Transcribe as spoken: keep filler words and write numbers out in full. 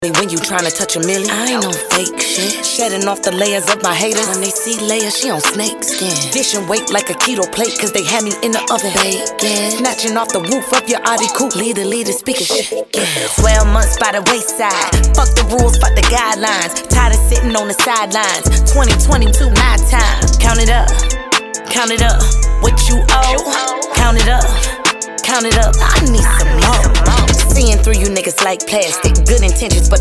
When you tryna touch a million, I ain't no fake shit. Shedding off the layers of my haters. When they see Leia, she on snake skin. Dishing weight like a keto plate, cause they had me in the oven. Bacon. Snatching off the roof of your Audi coupe. Leader, leader, speaking shit. Yeah. Twelve months by the wayside. Fuck the rules, fuck the guidelines. Tired of sitting on the sidelines. twenty twenty-two, my time. Count it up, count it up. What you owe, count it up, count it up. I need some more. Seeing through you niggas like plastic. Good intentions, but